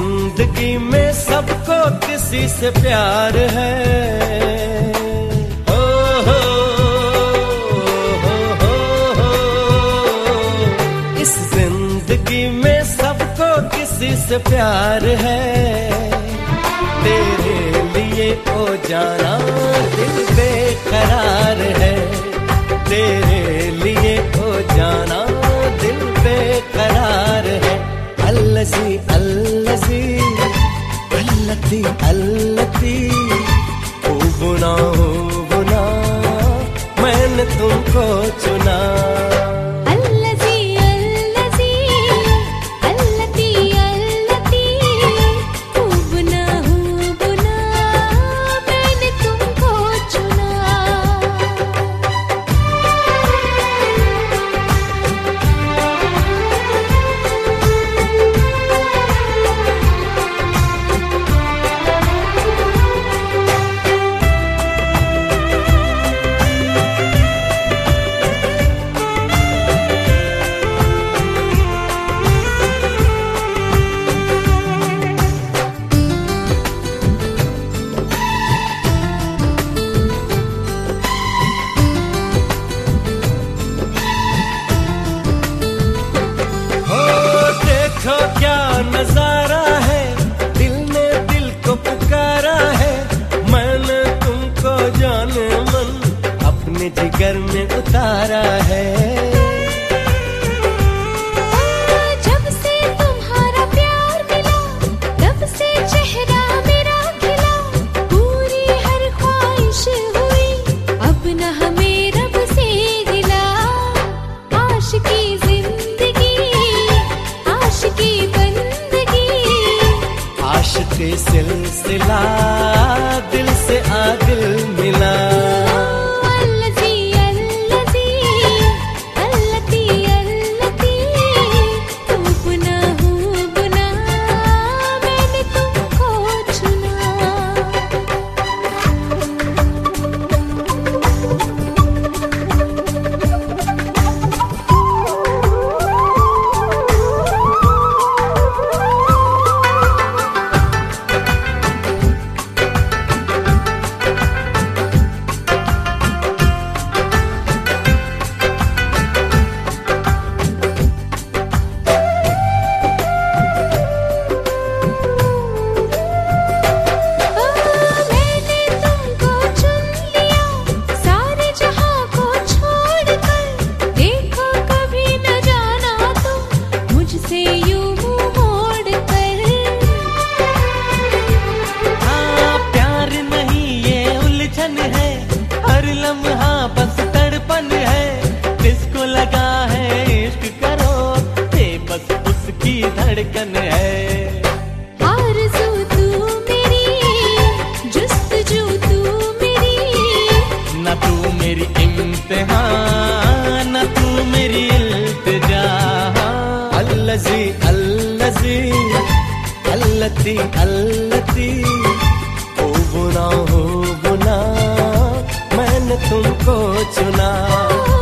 जिंदगी में सबको किसी से प्यार है। हो इस जिंदगी में सबको किसी से प्यार है। तेरे लिए ओ जाना दिल बेकरार है। तेरे लिए ओ जाना दिल बेकरार है। अल्लसी अल्लसी अल्लती अल्लती ओ बुना मैंने तुमको चुना। क्या नजारा है, दिल ने दिल को पुकारा है। मैंने तुमको जाने मन अपने जिगर में उतारा है। जब से तुम्हारा प्यार मिला तब से चेहरा मेरा खिला। पूरी हर ख्वाहिश हुई अब न हमें रब से गिला। आशिकी जिंदगी आशिकी बंदगी आशिकी सिलसिला दिल से आ दिल मिला। अल्लज़ी अल्लज़ी अल्लती अल्लती तू बुना हूँ बुना मैंने तुमको चुना। हर लम्हा बस तड़पन है। किसको लगा है इश्क करो बस उसकी धड़कन है। आरज़ू तू मेरी जुस्तजू तू मेरी न तू मेरी इम्तिहान न तू मेरी इल्तिजा। अल्लज़ी अल्लज़ी अल्लती अल्लती ओ बुना हो बुना मैंने तुमको चुना।